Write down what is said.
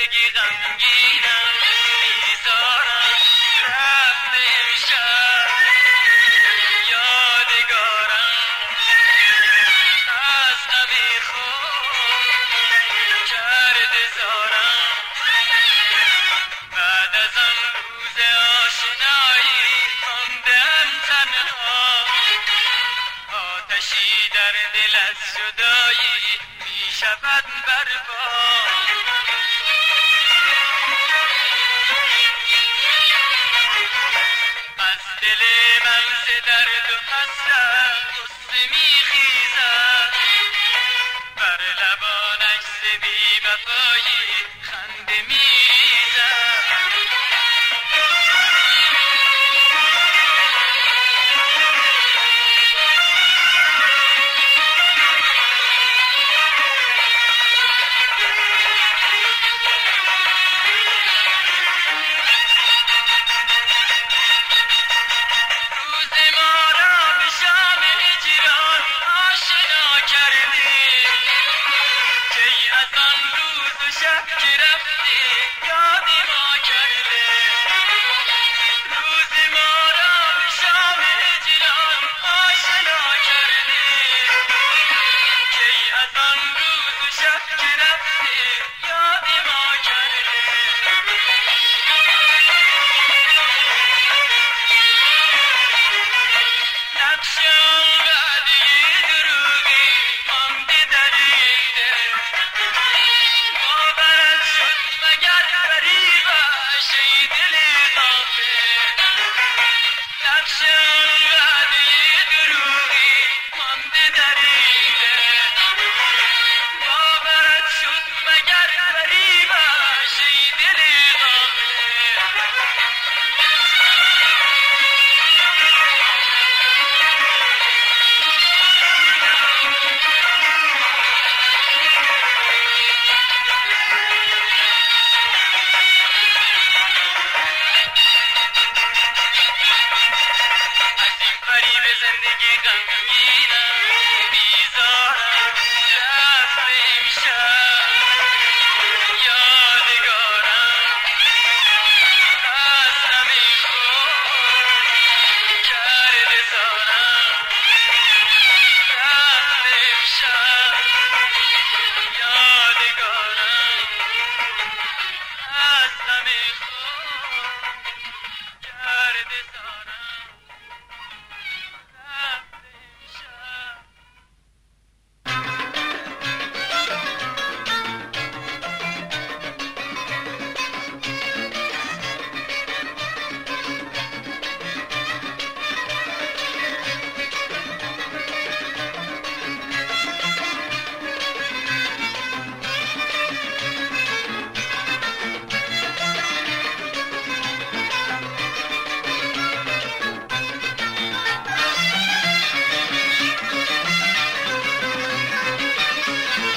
زندگی غمگینم بیزارم رفته امشب یادگارم از غم خود کرده زارم بعد از آن روز آشنایی ماندم تنها آتشی در دل از جدایی می شود برپا از دل من ز درد و حسرت غصه می خیزد بر لبانش ز بی وفایی خنده می ریزد شب که رفتی یاد ما کرده روز ما را به شام هجران آشنا کرده کی از آن